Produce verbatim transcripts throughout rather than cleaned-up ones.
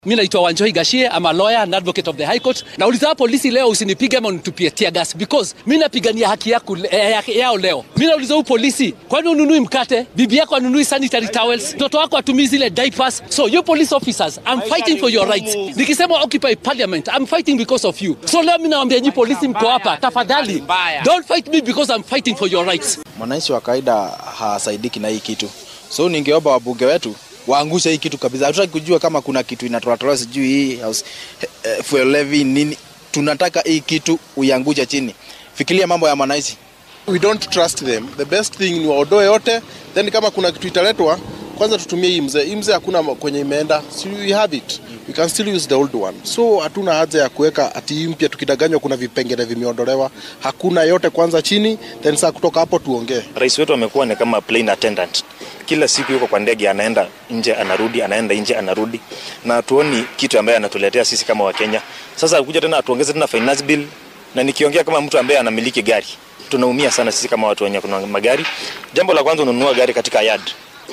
Mimi naitwa Wanjohi Gashie, I'm a lawyer and advocate of the High Court. Nauliza polisi leo usinipige ama unitupie tear gas because mimi napigania haki yako eh, yao leo. Mimi nauliza huyu polisi, kwani ununui mkate? Bibi yako anunui sanitary towels? Mtoto wako atumii zile diapers? So you police officers, I'm fighting for your rights. Nikisema occupy parliament, I'm fighting because of you. So leo mimi naambia nyinyi polisi mko hapa, tafadhali don't fight me because I'm fighting for your rights. Mwananchi wa kawaida hasaidiki na hii kitu. So ningeomba wabunge wetu waangusha hii kitu kabisa. Hatutaki kujua kama kuna kitu inatoa sijui hii house uh, fuel levy nini. Tunataka hii kitu uiangusha chini. Fikiria mambo ya mwananchi. We don't trust them. The best thing ni waondoe yote, then kama kuna kitu italetwa kwanza tutumie hii mzee. Hii mzee hakuna kwenye imeenda. So we have it. We can still use the old one. So hatuna haja ya kuweka ati mpya tukidanganywa kuna vipengele vimeondolewa. Hakuna yote kwanza chini, then saa kutoka hapo tuongee. Rais wetu amekuwa ni kama plane attendant. Kila siku yuko kwa ndege, anaenda nje anarudi, anaenda nje anarudi, na tuoni kitu ambaye anatuletea sisi kama wa Kenya. Sasa akuja tena atuongeze tena finance bill, na nikiongea kama mtu ambaye anamiliki gari, tunaumia sana sisi kama watu wenye kuna magari. Jambo la kwanza, ununua gari katika yard,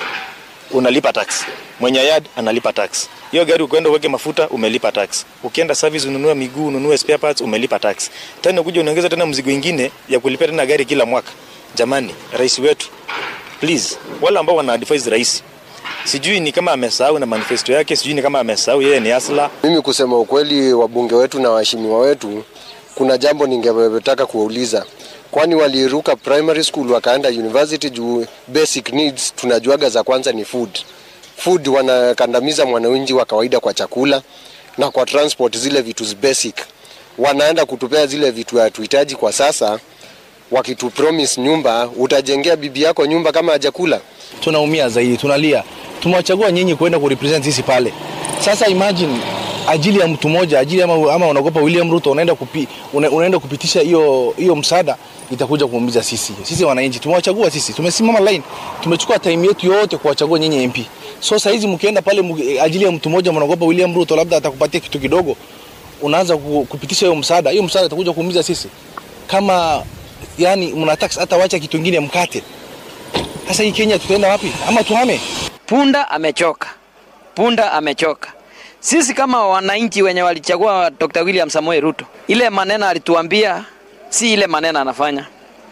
unalipa tax. Mwenye yard analipa tax. Hiyo gari ukienda uweke mafuta umelipa tax. Ukienda service ununue miguu, ununue spare parts umelipa tax. Tena kuja unaongeza tena mzigo mwingine ya kulipia tena gari kila mwaka. Jamani, rais wetu, please, wala ambao wana advise rais, sijui ni kama amesahau na manifesto yake, sijui ni kama amesahau yeye ni asla. Mimi kusema ukweli, wabunge wetu na waheshimiwa wetu, kuna jambo ningetaka kuwauliza. Kwani waliruka primary school wakaenda university juu basic needs tunajuaga za kwanza ni food. Food wanakandamiza mwananchi wa kawaida kwa chakula na kwa transport, zile vitu basic. Wanaenda kutupea zile vitu ya tuhitaji kwa sasa. Wakitu promise nyumba, utajengea bibi yako nyumba kama hajakula. Tunaumia zaidi, tunalia. Tumewachagua nyinyi kwenda kurepresent sisi pale. Sasa imagine ajili ya mtu mmoja, ajili ama, ama unagopa William Ruto unaenda kupi, una, unaenda kupitisha hiyo hiyo msaada, itakuja kuumiza sisi. Sisi wananchi tumewachagua sisi. Tumesimama line. Tumechukua time yetu yote kuwachagua nyinyi M P. So sasa hizi mkienda pale ajili ya mtu mmoja mnagopa William Ruto labda atakupatia kitu kidogo, unaanza kupitisha hiyo msaada. Hiyo msaada itakuja kuumiza sisi. Kama yani mnatax hata wacha kitu kingine mkate. Sasa hii Kenya tutaenda wapi? Ama tuhame? Punda amechoka. Punda amechoka. Sisi kama wananchi wenye walichagua Doctor William Samoei Ruto, ile maneno alituambia si ile maneno anafanya.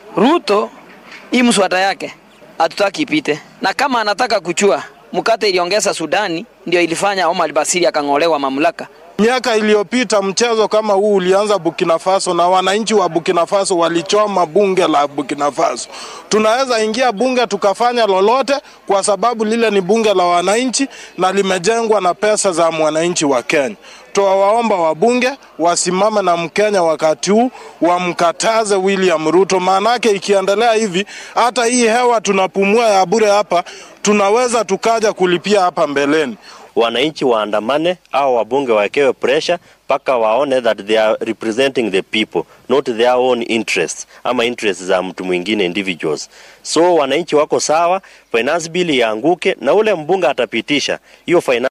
Ruto hii mswada yake hatutaki ipite. Na kama anataka kuchua mkate iliongeza Sudani, ndio ilifanya Omar al-Bashir akang'olewa mamlaka. Miaka iliyopita mchezo kama huu ulianza Burkina Faso na wananchi wa Burkina Faso walichoma bunge la Burkina Faso. Tunaweza ingia bunge tukafanya lolote kwa sababu lile ni bunge la wananchi na limejengwa na pesa za mwananchi wa Kenya. Tuwaomba wabunge wasimame na Mkenya wakati huu, wamkataze William Ruto, maanake ikiendelea hivi hata hii hewa tunapumua ya bure hapa tunaweza tukaja kulipia hapa mbeleni. Wananchi waandamane au wabunge wawekewe pressure paka waone that they are representing the people, not their own interests ama interests za mtu mwingine individuals. So wananchi wako sawa, finance bill ianguke na ule mbunge atapitisha hiyo finance